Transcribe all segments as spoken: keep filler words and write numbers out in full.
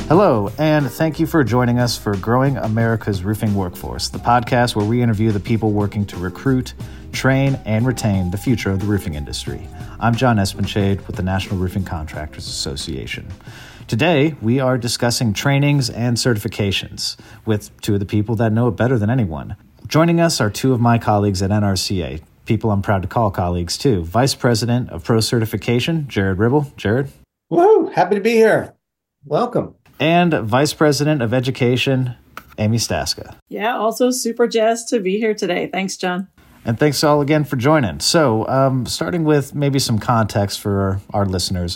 Hello, and thank you for joining us for Growing America's Roofing Workforce, the podcast where we interview the people working to recruit, train, and retain the future of the roofing industry. I'm John Espenshade with the National Roofing Contractors Association. Today, we are discussing trainings and certifications with two of the people that know it better than anyone. Joining us are two of my colleagues at N R C A, people I'm proud to call colleagues too. Vice President of Pro Certification, Jared Ribble. Jared? Woo! Happy to be here. Welcome. And Vice President of Education, Amy Staska. Yeah, also super jazzed to be here today. Thanks, John. And thanks all again for joining. So, um, starting with maybe some context for our, our listeners,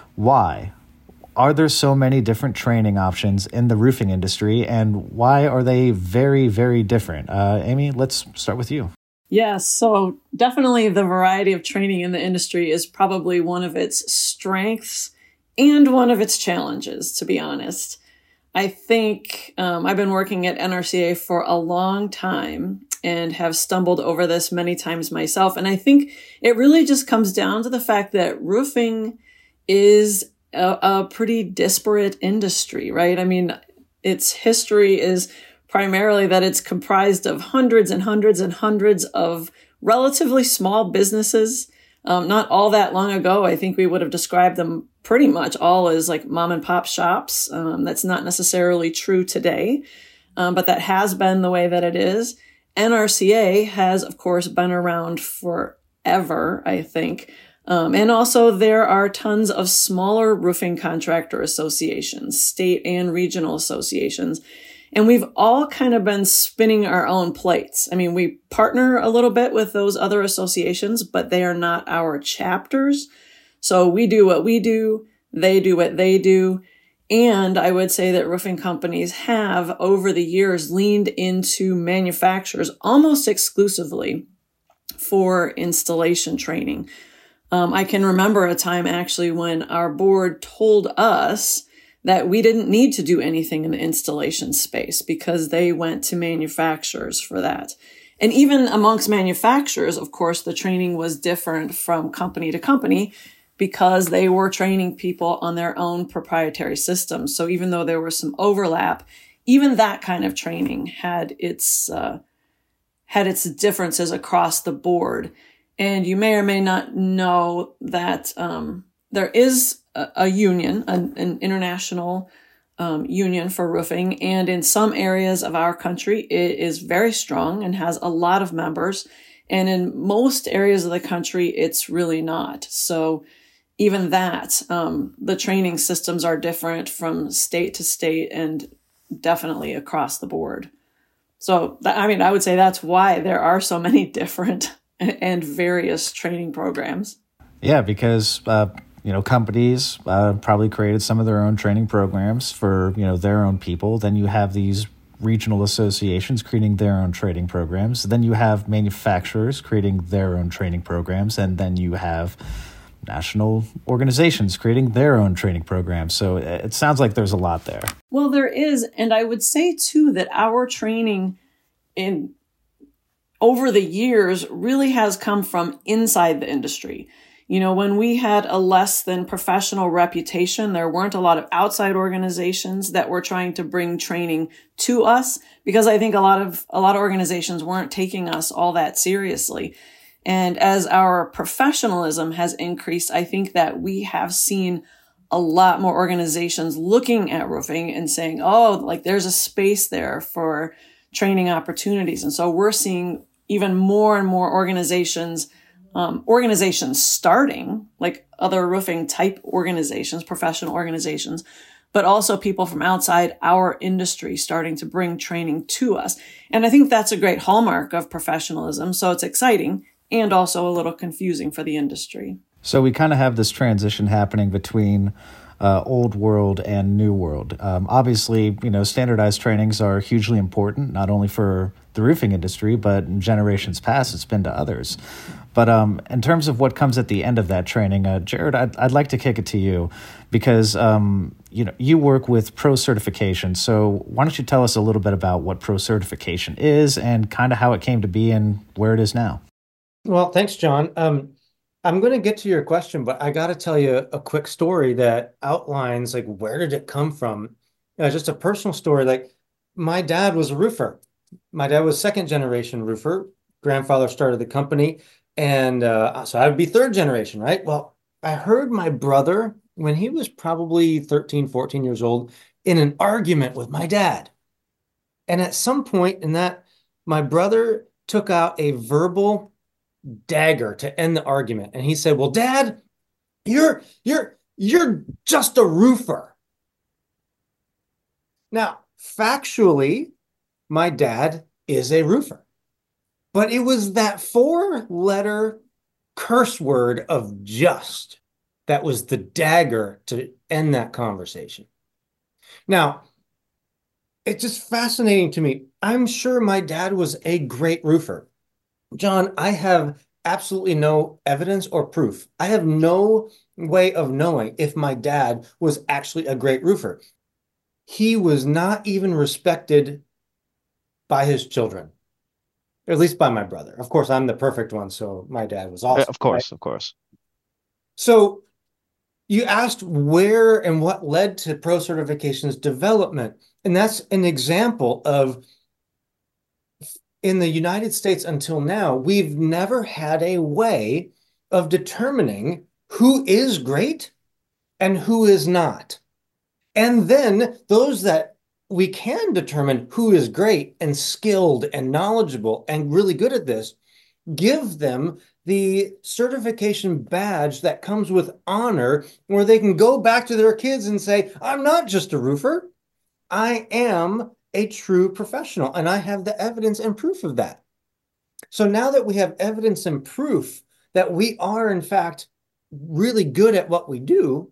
why are there so many different training options in the roofing industry, and why are they very, very different? Uh, Amy, let's start with you. Yes, so definitely the variety of training in the industry is probably one of its strengths and one of its challenges, to be honest. I think um, I've been working at N R C A for a long time and have stumbled over this many times myself. And I think it really just comes down to the fact that roofing is a, a pretty disparate industry, right? I mean, its history is primarily that it's comprised of hundreds and hundreds and hundreds of relatively small businesses. Um, not all that long ago, I think we would have described them pretty much all as like mom and pop shops. Um, that's not necessarily true today, um, but that has been the way that it is. N R C A has, of course, been around forever, I think. Um, and also there are tons of smaller roofing contractor associations, state and regional associations. And we've all kind of been spinning our own plates. I mean, we partner a little bit with those other associations, but they are not our chapters. So we do what we do, they do what they do. And I would say that roofing companies have, over the years, leaned into manufacturers almost exclusively for installation training. Um, I can remember a time actually when our board told us that we didn't need to do anything in the installation space because they went to manufacturers for that. And even amongst manufacturers, of course, the training was different from company to company because they were training people on their own proprietary systems. So even though there was some overlap, even that kind of training had its uh, had its differences across the board. And you may or may not know that um, there is a, a union, an, an international um, union for roofing. And in some areas of our country, it is very strong and has a lot of members. And in most areas of the country, it's really not. So even that, um, the training systems are different from state to state and definitely across the board. So, th- I mean, I would say that's why there are so many different and various training programs. Yeah, because uh, you know companies uh, probably created some of their own training programs for you know their own people. Then you have these regional associations creating their own training programs. Then you have manufacturers creating their own training programs, and then you have national organizations creating their own training programs. So it sounds like there's a lot there. Well, there is, and I would say too that our training in over the years really has come from inside the industry. You know, when we had a less than professional reputation, there weren't a lot of outside organizations that were trying to bring training to us because I think a lot of, a lot of organizations weren't taking us all that seriously. And as our professionalism has increased, I think that we have seen a lot more organizations looking at roofing and saying, oh, like there's a space there for training opportunities. And so we're seeing even more and more organizations, um, organizations starting, like other roofing type organizations, professional organizations, but also people from outside our industry starting to bring training to us. And I think that's a great hallmark of professionalism. So it's exciting and also a little confusing for the industry. So we kind of have this transition happening between uh, old world and new world. Um, obviously, you know, standardized trainings are hugely important, not only for the roofing industry, but in generations past, it's been to others. But um, in terms of what comes at the end of that training, uh, Jared, I'd, I'd like to kick it to you because um, you know you work with Pro Certification. So why don't you tell us a little bit about what Pro Certification is and kind of how it came to be and where it is now? Well, thanks, John. Um, I'm going to get to your question, but I got to tell you a quick story that outlines like where did it come from Uh, just a personal story. Like my dad was a roofer. My dad was second generation roofer. Grandfather started the company. And uh, so I would be third generation, right? Well, I heard my brother when he was probably thirteen, fourteen years old in an argument with my dad. And at some point in that, my brother took out a verbal dagger to end the argument. And he said, "Well, Dad, you're you're you're just a roofer." Now, factually, my dad is a roofer, but it was that four-letter curse word of just that was the dagger to end that conversation. Now, it's just fascinating to me. I'm sure my dad was a great roofer. John, I have absolutely no evidence or proof. I have no way of knowing if my dad was actually a great roofer. He was not even respected by his children, at least by my brother. Of course, I'm the perfect one, so my dad was awesome. Of course, right? Of course. So you asked where and what led to Pro Certification's development, and that's an example of, in the United States until now, we've never had a way of determining who is great and who is not. And then those that we can determine who is great and skilled and knowledgeable and really good at this, give them the certification badge that comes with honor, where they can go back to their kids and say, "I'm not just a roofer. I am a true professional, and I have the evidence and proof of that." So now that we have evidence and proof that we are, in fact, really good at what we do,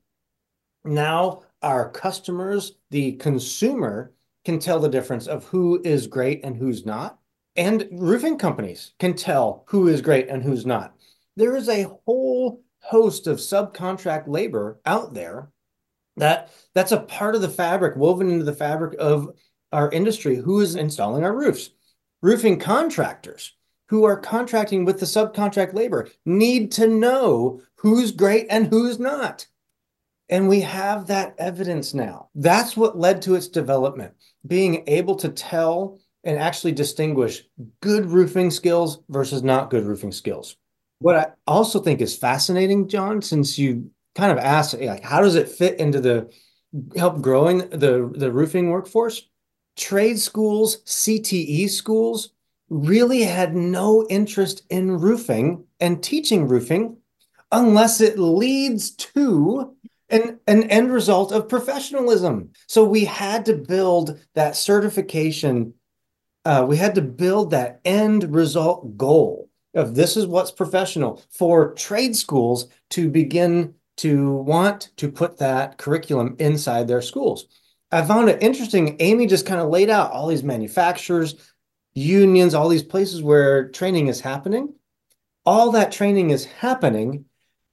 now our customers, the consumer, can tell the difference of who is great and who's not. And roofing companies can tell who is great and who's not. There is a whole host of subcontract labor out there that that's a part of the fabric, woven into the fabric of our industry, who is installing our roofs. Roofing contractors who are contracting with the subcontract labor need to know who's great and who's not. And we have that evidence now. That's what led to its development, being able to tell and actually distinguish good roofing skills versus not good roofing skills. What I also think is fascinating, John, since you kind of asked, like, how does it fit into the help growing the, the roofing workforce? Trade schools, C T E schools really had no interest in roofing and teaching roofing unless it leads to an, an end result of professionalism. So we had to build that certification. Uh, we had to build that end result goal of this is what's professional for trade schools to begin to want to put that curriculum inside their schools. I found it interesting. Amy just kind of laid out all these manufacturers, unions, all these places where training is happening. All that training is happening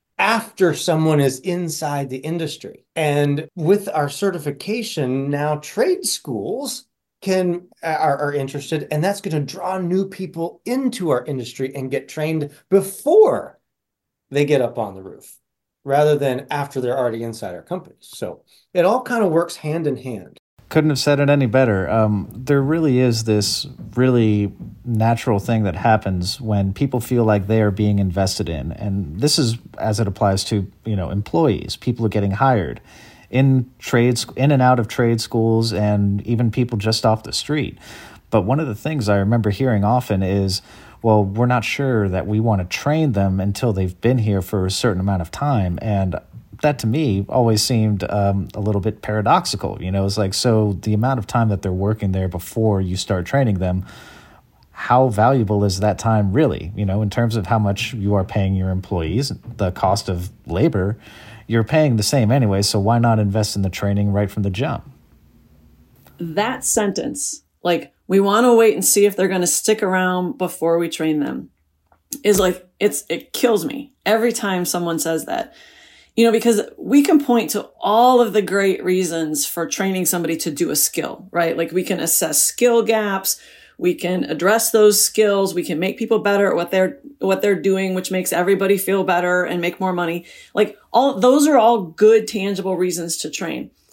after someone is inside the industry. And with our certification, now trade schools can are, are interested, and that's going to draw new people into our industry and get trained before they get up on the roof, rather than after they're already inside our companies. So it all kind of works hand in hand. Couldn't have said it any better. Um, there really is this really natural thing that happens when people feel like they are being invested in. And this is as it applies to, you know, employees. People are getting hired in trades, in and out of trade schools, and even people just off the street. But one of the things I remember hearing often is, well, we're not sure that we want to train them until they've been here for a certain amount of time. And that to me always seemed um, a little bit paradoxical. You know, it's like, so the amount of time that they're working there before you start training them, how valuable is that time really? You know, in terms of how much you are paying your employees, the cost of labor, you're paying the same anyway, so why not invest in the training right from the jump? That sentence, like, we want to wait and see if they're going to stick around before we train them, is like, it's it kills me every time someone says that. You know, because we can point to all of the great reasons for training somebody to do a skill, right? Like, we can assess skill gaps. We can address those skills. We can make people better at what they're, what they're doing, which makes everybody feel better and make more money. Like, all those are all good, tangible reasons to train.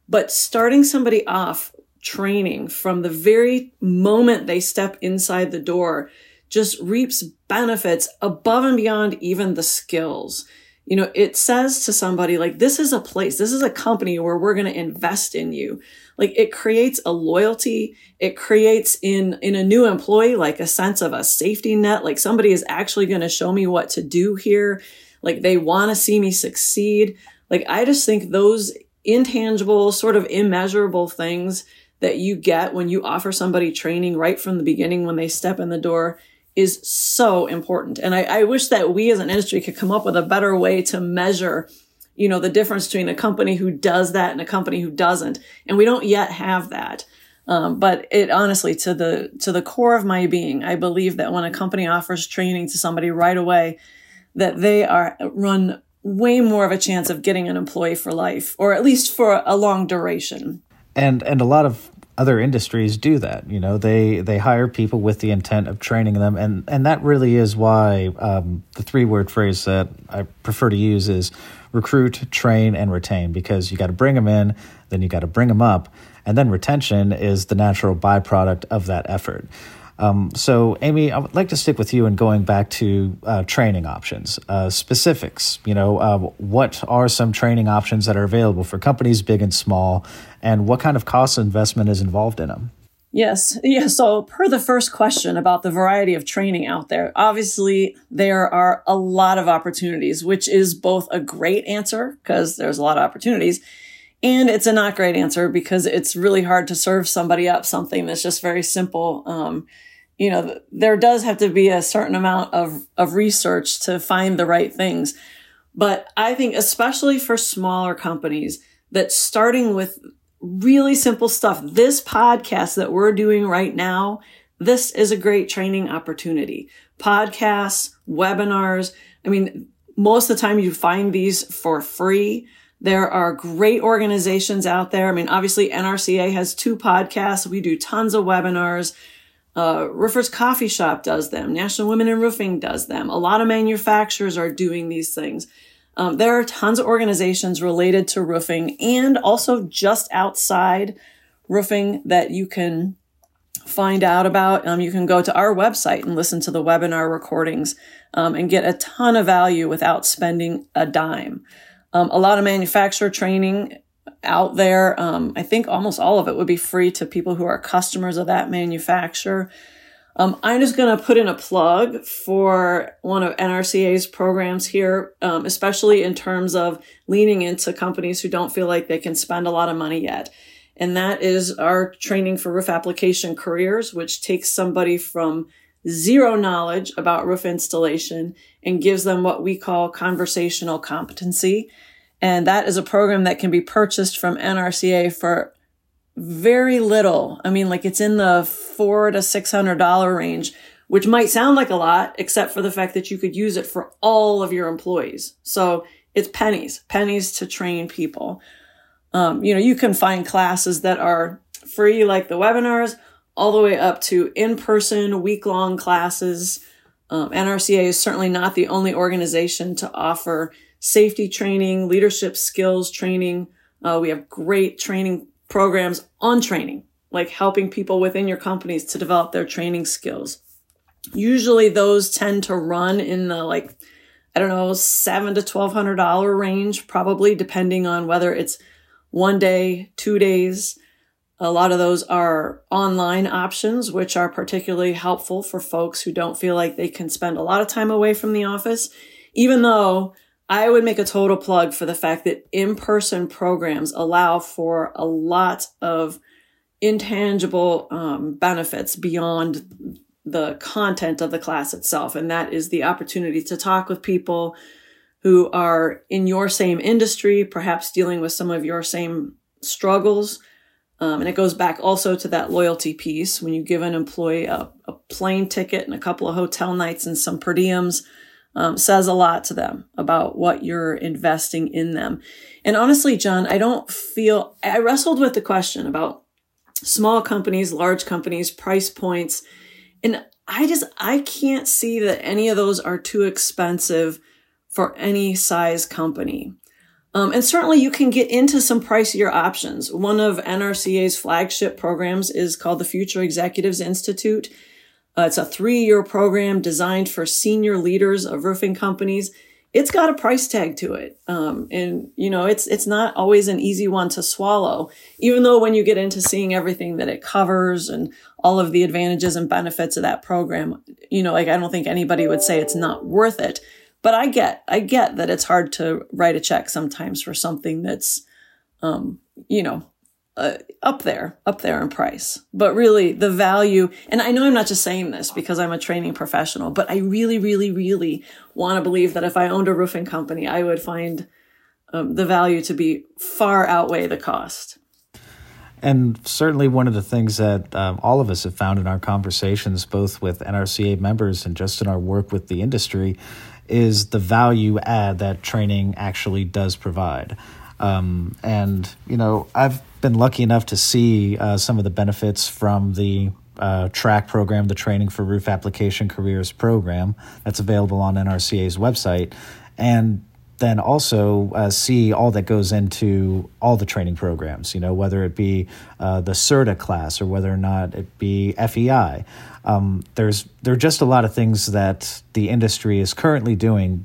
But starting somebody off training from the very moment they step inside the door just reaps benefits above and beyond even the skills. You know, it says to somebody like, this is a place, this is a company where we're going to invest in you. Like, it creates a loyalty. It creates in, in a new employee, like a sense of a safety net. Like, somebody is actually going to show me what to do here. Like, they want to see me succeed. Like, I just think those intangible, sort of immeasurable things that you get when you offer somebody training right from the beginning when they step in the door is so important. And I, I wish that we as an industry could come up with a better way to measure, you know, the difference between a company who does that and a company who doesn't. And we don't yet have that. Um, but it honestly, to the, to the core of my being, I believe that when a company offers training to somebody right away, that they are run way more of a chance of getting an employee for life, or at least for a long duration. And and a lot of other industries do that. You know, they they hire people with the intent of training them, and and that really is why um, the three word phrase that I prefer to use is recruit, train, and retain. Because you got to bring them in, then you got to bring them up, and then retention is the natural byproduct of that effort. Um, so, Amy, I would like to stick with you and going back to uh, training options, uh, specifics. You know, uh, what are some training options that are available for companies big and small, and what kind of cost investment is involved in them? Yes. Yeah. So per the first question about the variety of training out there, obviously there are a lot of opportunities, which is both a great answer because there's a lot of opportunities, and it's a not great answer because it's really hard to serve somebody up something that's just very simple. Um, you know, there does have to be a certain amount of, of research to find the right things. But I think especially for smaller companies, that starting with really simple stuff, this podcast that we're doing right now, this is a great training opportunity. Podcasts, webinars. I mean, most of the time you find these for free. There are great organizations out there. I mean, obviously N R C A has two podcasts. We do tons of webinars. Uh, Roofers Coffee Shop does them. National Women in Roofing does them. A lot of manufacturers are doing these things. Um, there are tons of organizations related to roofing and also just outside roofing that you can find out about. Um, you can go to our website and listen to the webinar recordings um, and get a ton of value without spending a dime. Um, a lot of manufacturer training out there. Um, I think almost all of it would be free to people who are customers of that manufacturer. Um, I'm just going to put in a plug for one of N R C A's programs here, um, especially in terms of leaning into companies who don't feel like they can spend a lot of money yet. And that is our training for roof application careers, which takes somebody from zero knowledge about roof installation and gives them what we call conversational competency. And that is a program that can be purchased from N R C A for very little. I mean, like it's in the four to six hundred dollar range, which might sound like a lot, except for the fact that you could use it for all of your employees. So it's pennies, pennies to train people. Um, you know, you can find classes that are free, like the webinars, all the way up to in-person week-long classes. Um, N R C A is certainly not the only organization to offer safety training, leadership skills training. Uh, we have great training programs on training, like helping people within your companies to develop their training skills. Usually those tend to run in the like, I don't know, seven to twelve hundred dollar range, probably depending on whether it's one day, two days. A lot of those are online options, which are particularly helpful for folks who don't feel like they can spend a lot of time away from the office, even though I would make a total plug for the fact that in-person programs allow for a lot of intangible um, benefits beyond the content of the class itself. And that is the opportunity to talk with people who are in your same industry, perhaps dealing with some of your same struggles. Um, and it goes back also to that loyalty piece. When you give an employee a, a plane ticket and a couple of hotel nights and some per diems, Um, says a lot to them about what you're investing in them. And honestly, John, I don't feel, I wrestled with the question about small companies, large companies, price points. And I just, I can't see that any of those are too expensive for any size company. Um, and certainly you can get into some pricier options. One of N R C A's flagship programs is called the Future Executives Institute. Uh, it's a three-year program designed for senior leaders of roofing companies. It's got a price tag to it. Um, and, you know, it's it's not always an easy one to swallow, even though when you get into seeing everything that it covers and all of the advantages and benefits of that program, you know, like I don't think anybody would say it's not worth it. But I get, I get that it's hard to write a check sometimes for something that's, um, you know, uh, up there, up there in price. But really the value, and I know I'm not just saying this because I'm a training professional, but I really, really, really want to believe that if I owned a roofing company, I would find um, the value to be far outweigh the cost. And certainly one of the things that um, all of us have found in our conversations, both with N R C A members and just in our work with the industry, is the value add that training actually does provide. Um, and, you know, I've been lucky enough to see uh, some of the benefits from the uh, TRACK program, the Training for Roof Application Careers program that's available on N R C A's website. And then also uh, see all that goes into all the training programs, you know, whether it be uh, the CERTA class or whether or not it be F E I. Um, there's there are just a lot of things that the industry is currently doing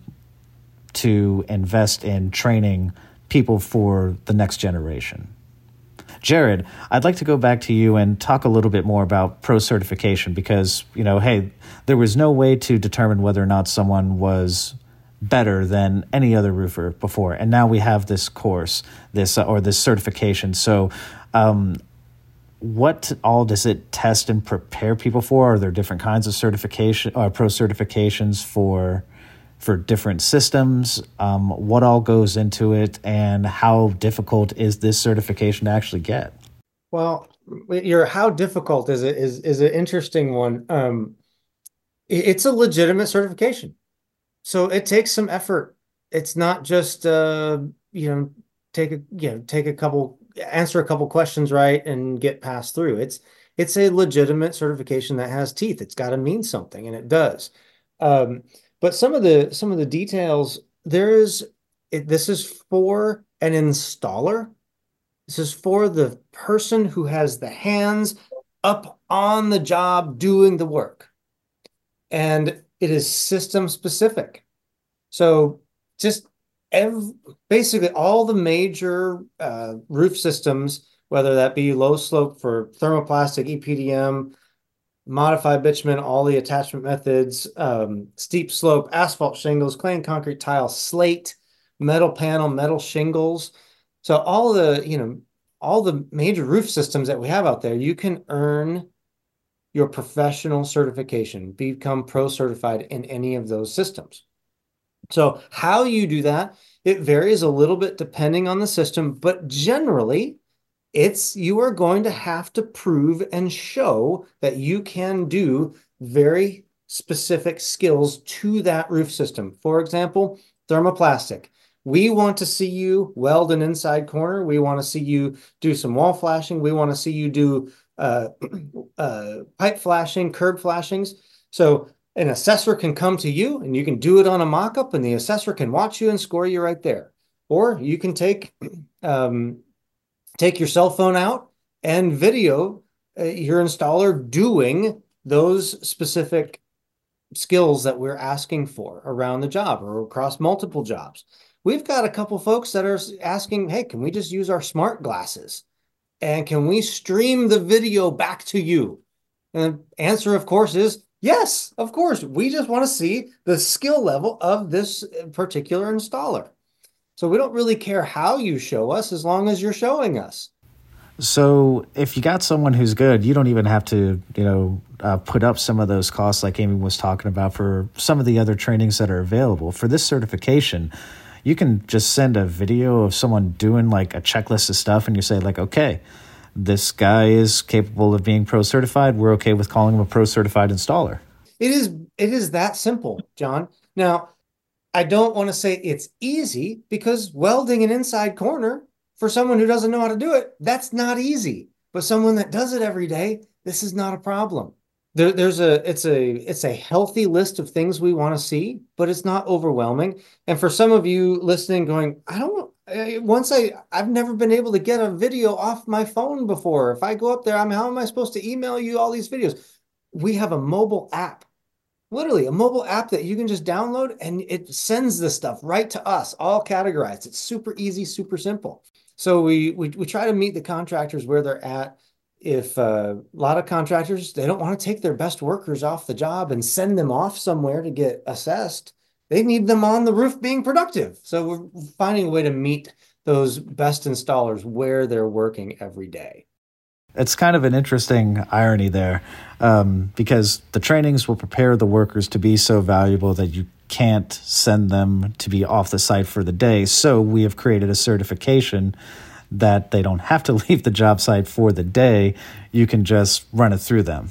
to invest in training people for the next generation. Jared, I'd like to go back to you and talk a little bit more about pro certification because, you know, hey, there was no way to determine whether or not someone was better than any other roofer before. And now we have this course, this uh, or this certification. So um, what all does it test and prepare people for? Are there different kinds of certification or pro certifications for for different systems? Um, what all goes into it and how difficult is this certification to actually get? Well, your how difficult is it is is an interesting one. Um, it's a legitimate certification. So it takes some effort. It's not just uh, you know, take a you know, take a couple answer a couple questions right and get passed through. It's it's a legitimate certification that has teeth. It's got to mean something, and it does. Um, but some of the some of the details, there is it, this is for an installer. This is for the person who has the hands up on the job doing the work. And it is system specific. So just every, basically all the major uh, roof systems, whether that be low slope for thermoplastic, E P D M, modified bitumen, all the attachment methods, um, steep slope, asphalt shingles, clay and concrete tile, slate, metal panel, metal shingles. So all the, you know, all the major roof systems that we have out there, you can earn your professional certification, become pro certified in any of those systems. So how you do that, it varies a little bit depending on the system, but generally it's you are going to have to prove and show that you can do very specific skills to that roof system. For example, thermoplastic. We want to see you weld an inside corner. We want to see you do some wall flashing. We want to see you do uh, uh, pipe flashing, curb flashings. So an assessor can come to you and you can do it on a mock-up and the assessor can watch you and score you right there. Or you can take, um, take your cell phone out and video uh, your installer doing those specific skills that we're asking for around the job or across multiple jobs. We've got a couple folks that are asking, hey, can we just use our smart glasses? And can we stream the video back to you? And the answer, of course, is yes, of course. We just want to see the skill level of this particular installer. So we don't really care how you show us as long as you're showing us. So if you got someone who's good, you don't even have to, you know, uh, put up some of those costs like Amy was talking about for some of the other trainings that are available. For this certification, you can just send a video of someone doing like a checklist of stuff and you say like, okay, this guy is capable of being pro certified. We're okay with calling him a pro certified installer. It is, it is that simple, John. Now, I don't want to say it's easy because welding an inside corner for someone who doesn't know how to do it, that's not easy. But someone that does it every day, this is not a problem. There, there's a it's a it's a healthy list of things we want to see, but it's not overwhelming. And for some of you listening, going, I don't I, once I, I've never been able to get a video off my phone before. If I go up there, I'm, how am I supposed to email you all these videos? We have a mobile app, literally a mobile app that you can just download and it sends this stuff right to us, all categorized. It's super easy, super simple. So we, we, we try to meet the contractors where they're at. If uh, a lot of contractors, they don't want to take their best workers off the job and send them off somewhere to get assessed. They need them on the roof being productive. So we're finding a way to meet those best installers where they're working every day. It's kind of an interesting irony there, um, because the trainings will prepare the workers to be so valuable that you can't send them to be off the site for the day. So we have created a certification that they don't have to leave the job site for the day. You can just run it through them.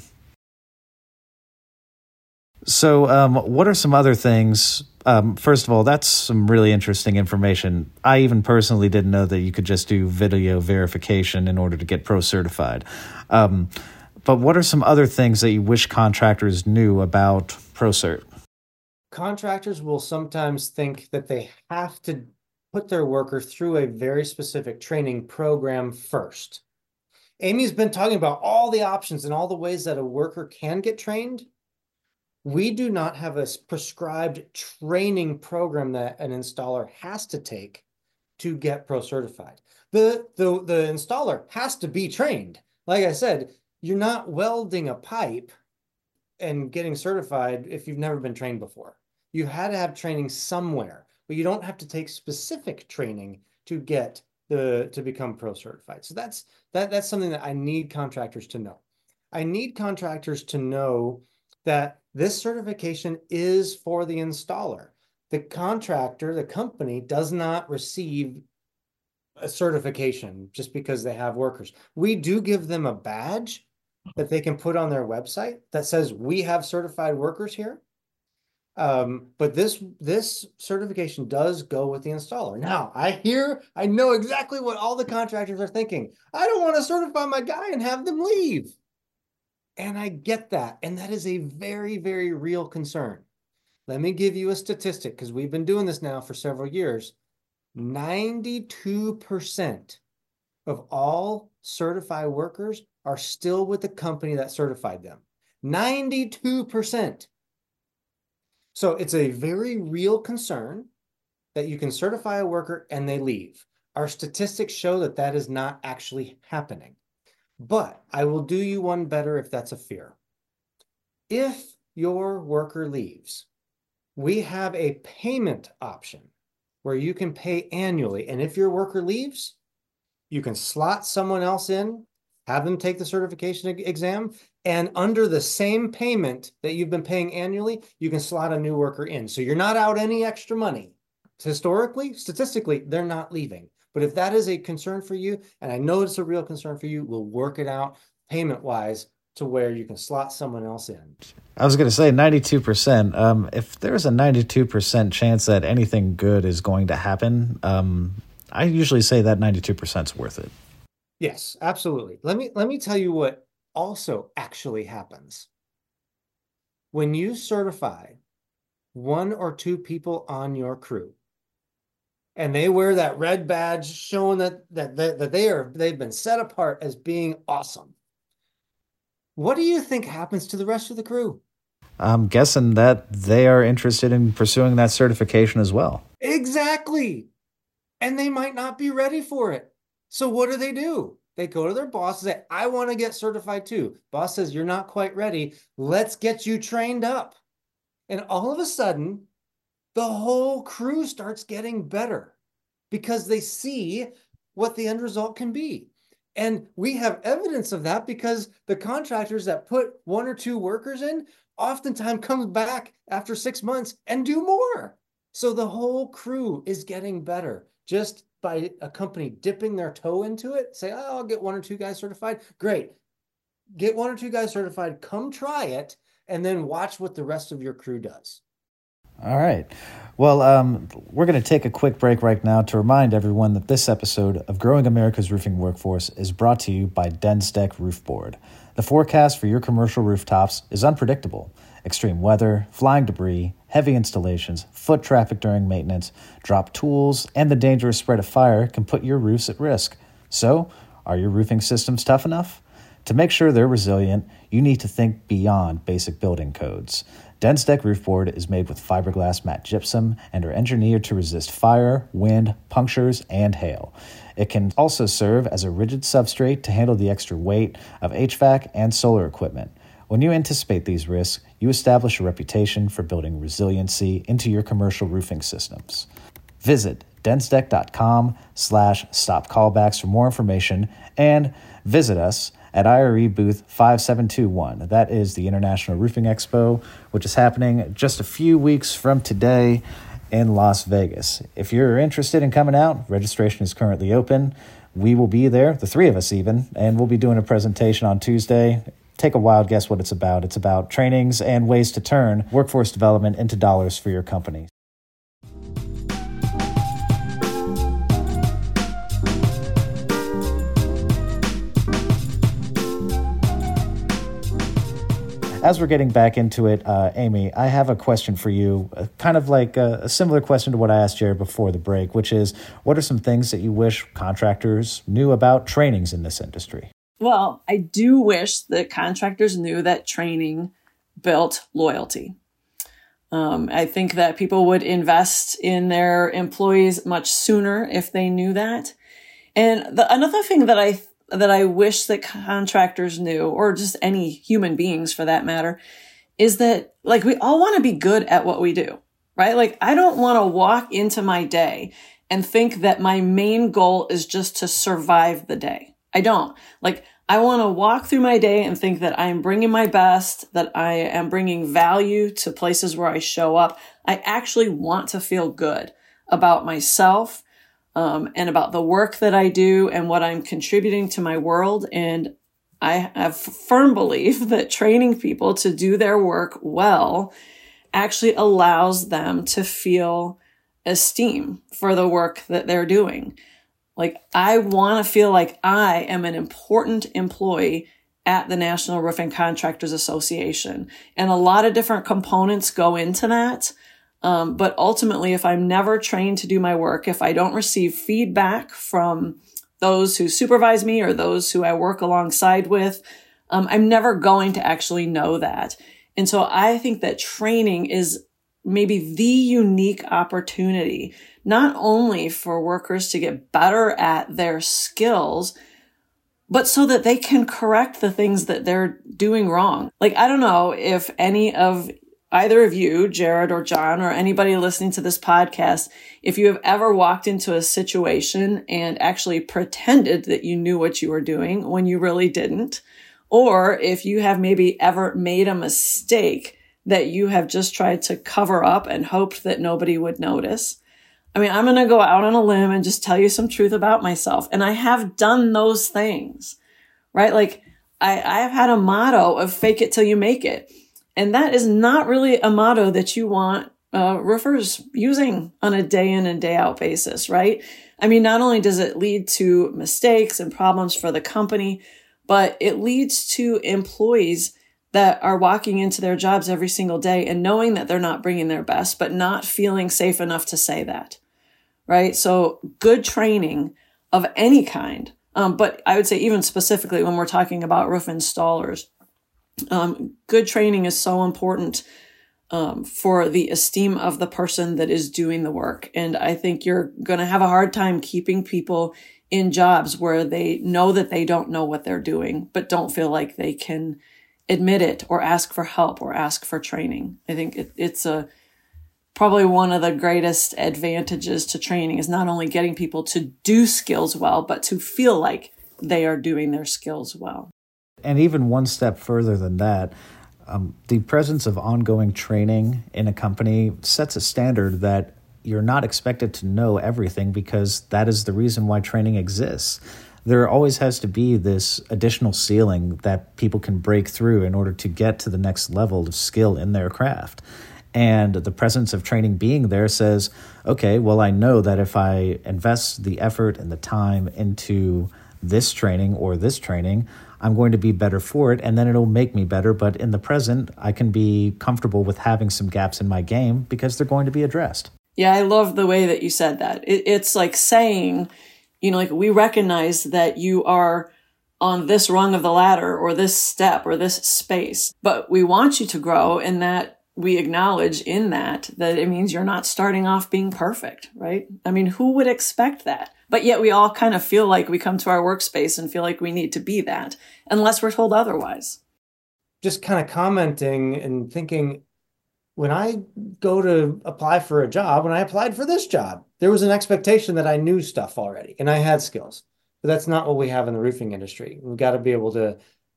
So um, what are some other things? Um, first of all, that's some really interesting information. I even personally didn't know that you could just do video verification in order to get pro certified. Um, but what are some other things that you wish contractors knew about ProCert? Contractors will sometimes think that they have to put their worker through a very specific training program first. Amy's been talking about all the options and all the ways that a worker can get trained. We do not have a prescribed training program that an installer has to take to get pro certified. The, the, the installer has to be trained. Like I said, you're not welding a pipe and getting certified if you've never been trained before. You had to have training somewhere, but you don't have to take specific training to get the to become pro certified. So that's that that's something that I need contractors to know. I need contractors to know that this certification is for the installer. The contractor, the company, does not receive a certification just because they have workers. We do give them a badge that they can put on their website that says we have certified workers here. Um, but this this certification does go with the installer. Now, I hear, I know exactly what all the contractors are thinking. I don't want to certify my guy and have them leave. And I get that. And that is a very, very real concern. Let me give you a statistic, because we've been doing this now for several years. ninety-two percent of all certified workers are still with the company that certified them. ninety-two percent. So it's a very real concern that you can certify a worker and they leave. Our statistics show that that is not actually happening. But I will do you one better if that's a fear. If your worker leaves, we have a payment option where you can pay annually. And if your worker leaves, you can slot someone else in, have them take the certification exam, and under the same payment that you've been paying annually, you can slot a new worker in. So you're not out any extra money. Historically, statistically, they're not leaving. But if that is a concern for you, and I know it's a real concern for you, we'll work it out payment-wise to where you can slot someone else in. I was going to say ninety-two percent. Um, if there's a ninety-two percent chance that anything good is going to happen, um, I usually say that ninety-two percent is worth it. Yes, absolutely. Let me let me tell you what also actually happens. When you certify one or two people on your crew, and they wear that red badge showing that that that, that they are they've been set apart as being awesome, what do you think happens to the rest of the crew? I'm guessing that they are interested in pursuing that certification as well. Exactly. And they might not be ready for it. So what do they do? They go to their boss and say, I want to get certified too. Boss says, you're not quite ready. Let's get you trained up. And all of a sudden, the whole crew starts getting better because they see what the end result can be. And we have evidence of that because the contractors that put one or two workers in oftentimes comes back after six months and do more. So the whole crew is getting better just by a company dipping their toe into it. Say, oh, I'll get one or two guys certified. Great. Get one or two guys certified, come try it, and then watch what the rest of your crew does. All right. Well, um, we're going to take a quick break right now to remind everyone that this episode of Growing America's Roofing Workforce is brought to you by Densdeck Roof Board. The forecast for your commercial rooftops is unpredictable. Extreme weather, flying debris, heavy installations, foot traffic during maintenance, drop tools, and the dangerous spread of fire can put your roofs at risk. So, are your roofing systems tough enough? To make sure they're resilient, you need to think beyond basic building codes. DensDeck Roof Board is made with fiberglass matte gypsum and are engineered to resist fire, wind, punctures, and hail. It can also serve as a rigid substrate to handle the extra weight of H V A C and solar equipment. When you anticipate these risks, you establish a reputation for building resiliency into your commercial roofing systems. Visit densdeck.com slash stop callbacks for more information, and visit us at I R E booth five seven two one. That is the International Roofing Expo, which is happening just a few weeks from today in Las Vegas. If you're interested in coming out, registration is currently open. We will be there, the three of us even, and we'll be doing a presentation on Tuesday. Take a wild guess what it's about. It's about trainings and ways to turn workforce development into dollars for your company. As we're getting back into it, uh, Amy, I have a question for you, uh, kind of like a, a similar question to what I asked Jared before the break, which is, what are some things that you wish contractors knew about trainings in this industry? Well, I do wish that contractors knew that training built loyalty. Um, I think that people would invest in their employees much sooner if they knew that. And the, another thing that I that I wish that contractors knew, or just any human beings for that matter, is that like we all want to be good at what we do, right? Like I don't want to walk into my day and think that my main goal is just to survive the day. I don't. Like I want to walk through my day and think that I'm bringing my best, that I am bringing value to places where I show up. I actually want to feel good about myself, Um, and about the work that I do and what I'm contributing to my world. And I have firm belief that training people to do their work well actually allows them to feel esteem for the work that they're doing. Like, I want to feel like I am an important employee at the National Roofing Contractors Association. And a lot of different components go into that. Um, but ultimately, if I'm never trained to do my work, if I don't receive feedback from those who supervise me or those who I work alongside with, um, I'm never going to actually know that. And so I think that training is maybe the unique opportunity, not only for workers to get better at their skills, but so that they can correct the things that they're doing wrong. Like, I don't know if any of either of you, Jared or John, or anybody listening to this podcast, if you have ever walked into a situation and actually pretended that you knew what you were doing when you really didn't, or if you have maybe ever made a mistake that you have just tried to cover up and hoped that nobody would notice. I mean, I'm going to go out on a limb and just tell you some truth about myself. And I have done those things, right? Like I, I've had a motto of fake it till you make it. And that is not really a motto that you want uh, roofers using on a day in and day out basis, right? I mean, not only does it lead to mistakes and problems for the company, but it leads to employees that are walking into their jobs every single day and knowing that they're not bringing their best, but not feeling safe enough to say that, right? So good training of any kind, um, but I would say even specifically when we're talking about roof installers, Um, good training is so important um, for the esteem of the person that is doing the work. And I think you're going to have a hard time keeping people in jobs where they know that they don't know what they're doing, but don't feel like they can admit it or ask for help or ask for training. I think it, it's a probably one of the greatest advantages to training is not only getting people to do skills well, but to feel like they are doing their skills well. And even one step further than that, um, the presence of ongoing training in a company sets a standard that you're not expected to know everything, because that is the reason why training exists. There always has to be this additional ceiling that people can break through in order to get to the next level of skill in their craft. And the presence of training being there says, okay, well, I know that if I invest the effort and the time into this training or this training, I'm going to be better for it, and then it'll make me better. But in the present, I can be comfortable with having some gaps in my game because they're going to be addressed. Yeah, I love the way that you said that. It, it's like saying, you know, like we recognize that you are on this rung of the ladder or this step or this space, but we want you to grow, and that we acknowledge in that that it means you're not starting off being perfect, right? I mean, who would expect that? But yet we all kind of feel like we come to our workspace and feel like we need to be that unless we're told otherwise. Just kind of commenting and thinking, when I go to apply for a job, when I applied for this job, there was an expectation that I knew stuff already and I had skills. But that's not what we have in the roofing industry. We've got to be able to,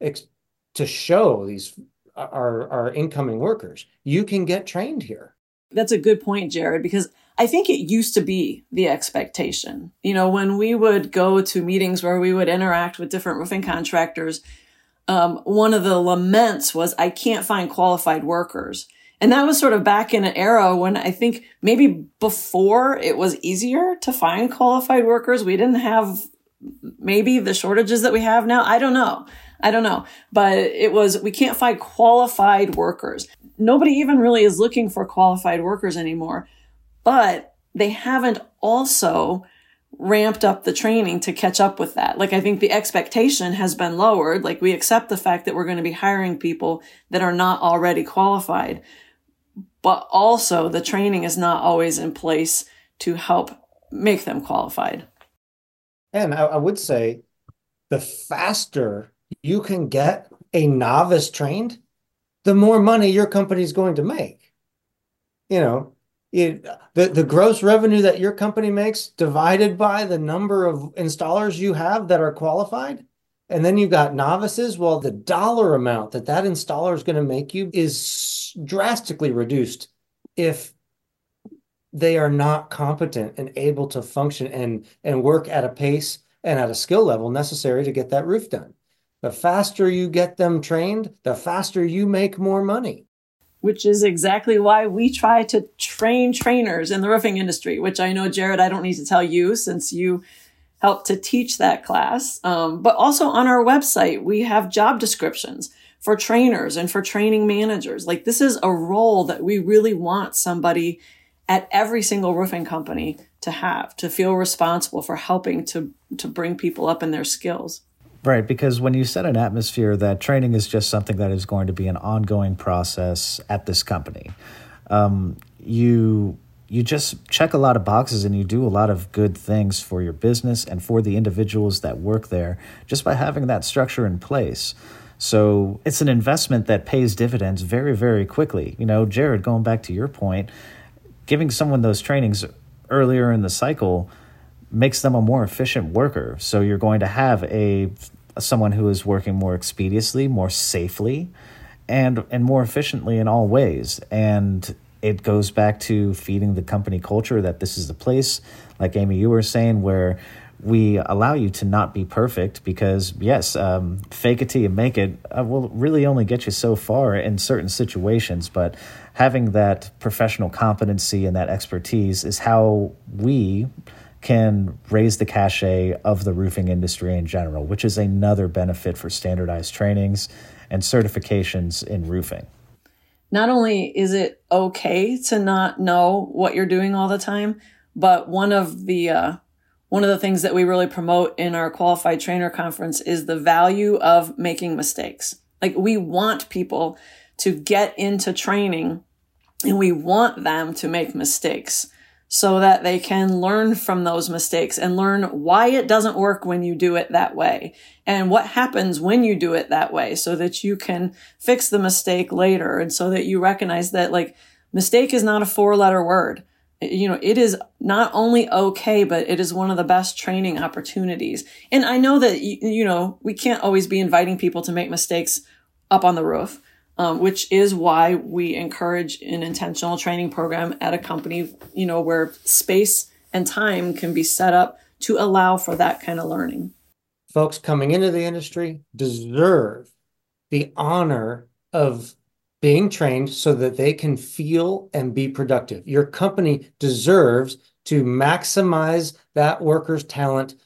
to show these our, our incoming workers, you can get trained here. That's a good point, Jared, because I think it used to be the expectation. You know, when we would go to meetings where we would interact with different roofing contractors, um, one of the laments was, I can't find qualified workers. And that was sort of back in an era when I think maybe before it was easier to find qualified workers. We didn't have maybe the shortages that we have now. I don't know. I don't know. But it was, we can't find qualified workers. Nobody even really is looking for qualified workers anymore. But they haven't also ramped up the training to catch up with that. Like, I think the expectation has been lowered. Like, we accept the fact that we're going to be hiring people that are not already qualified. But also the training is not always in place to help make them qualified. And I, I would say the faster you can get a novice trained, the more money your company is going to make. You know, it, the, the gross revenue that your company makes divided by the number of installers you have that are qualified, and then you've got novices, well, the dollar amount that that installer is going to make you is drastically reduced if they are not competent and able to function and, and work at a pace and at a skill level necessary to get that roof done. The faster you get them trained, the faster you make more money. Which is exactly why we try to train trainers in the roofing industry, which I know, Jared, I don't need to tell you since you helped to teach that class. Um, but also on our website, we have job descriptions for trainers and for training managers. Like, this is a role that we really want somebody at every single roofing company to have, to feel responsible for helping to, to bring people up in their skills. Right, because when you set an atmosphere that training is just something that is going to be an ongoing process at this company, um, you you just check a lot of boxes and you do a lot of good things for your business and for the individuals that work there just by having that structure in place. So it's an investment that pays dividends very, very quickly. You know, Jared, going back to your point, giving someone those trainings earlier in the cycle makes them a more efficient worker. So you're going to have a someone who is working more expeditiously, more safely, and and more efficiently in all ways. And it goes back to feeding the company culture that this is the place, like Amy, you were saying, where we allow you to not be perfect because, yes, um, fake it till you make it uh, will really only get you so far in certain situations. But having that professional competency and that expertise is how we can raise the cachet of the roofing industry in general, which is another benefit for standardized trainings and certifications in roofing. Not only is it okay to not know what you're doing all the time, but one of the uh, one of the things that we really promote in our Qualified Trainer Conference is the value of making mistakes. Like, we want people to get into training and we want them to make mistakes so that they can learn from those mistakes and learn why it doesn't work when you do it that way and what happens when you do it that way so that you can fix the mistake later. And so that you recognize that, like, mistake is not a four letter word. You know, it is not only okay, but it is one of the best training opportunities. And I know that, you know, we can't always be inviting people to make mistakes up on the roof. Um, which is why we encourage an intentional training program at a company, you know, where space and time can be set up to allow for that kind of learning. Folks coming into the industry deserve the honor of being trained so that they can feel and be productive. Your company deserves to maximize that worker's talent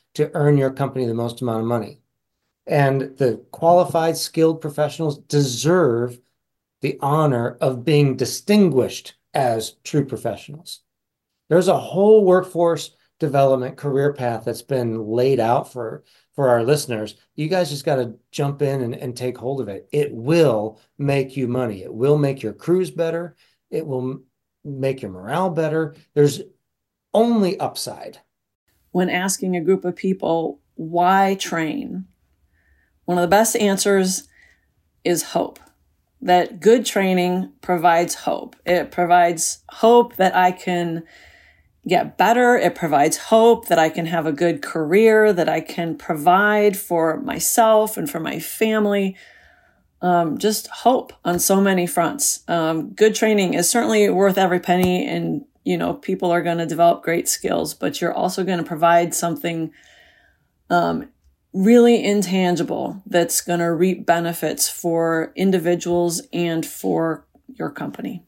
to earn your company the most amount of money. And the qualified, skilled professionals deserve the honor of being distinguished as true professionals. There's a whole workforce development career path that's been laid out for, for our listeners. You guys just got to jump in and, and take hold of it. It will make you money. It will make your crews better. It will make your morale better. There's only upside. When asking a group of people, why train? One of the best answers is hope. That good training provides hope. It provides hope that I can get better. It provides hope that I can have a good career, that I can provide for myself and for my family. Um, just hope on so many fronts. Um, good training is certainly worth every penny, and, you know, people are going to develop great skills, but you're also going to provide something um, really intangible that's going to reap benefits for individuals and for your company.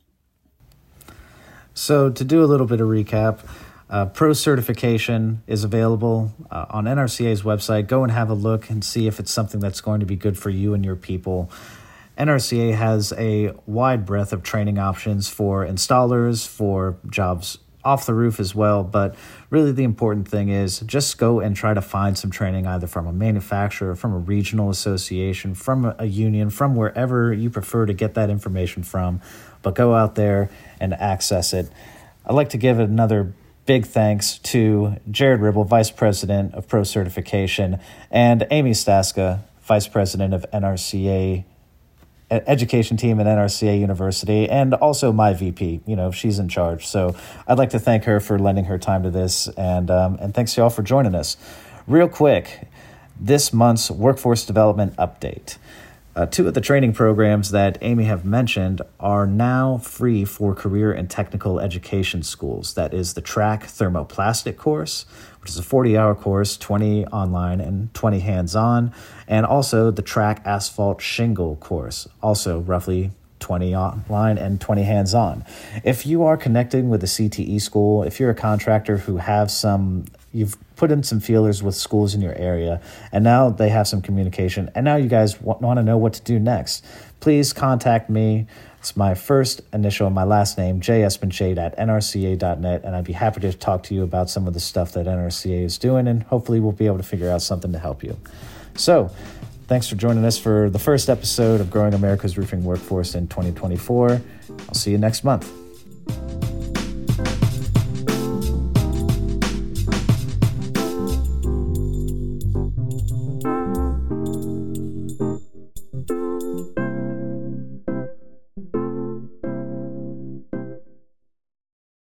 So to do a little bit of recap, uh, Pro certification is available uh, on N R C A's website. Go and have a look and see if it's something that's going to be good for you and your people. N R C A has a wide breadth of training options for installers, for jobs off the roof as well. But really the important thing is just go and try to find some training either from a manufacturer, from a regional association, from a union, from wherever you prefer to get that information from. But go out there and access it. I'd like to give another big thanks to Jared Ribble, Vice President of Pro Certification, and Amy Staska, Vice President of N R C A Education Team at N R C A University, and also my V P. You know, she's in charge. So I'd like to thank her for lending her time to this, and um, and thanks to y'all for joining us. Real quick, this month's Workforce Development Update. Uh, two of the training programs that Amy have mentioned are now free for career and technical education schools. That is the Track Thermoplastic course, which is a forty-hour course, twenty online and twenty hands-on, and also the Track Asphalt Shingle course, also roughly twenty online and twenty hands-on. If you are connecting with a C T E school, if you're a contractor who have some, you've put in some feelers with schools in your area, and now they have some communication, and now you guys want, want to know what to do next, please contact me. It's my first initial and my last name, J Espenshade at N R C A dot net, and I'd be happy to talk to you about some of the stuff that N R C A is doing, and hopefully we'll be able to figure out something to help you. So, thanks for joining us for the first episode of Growing America's Roofing Workforce in twenty twenty-four. I'll see you next month.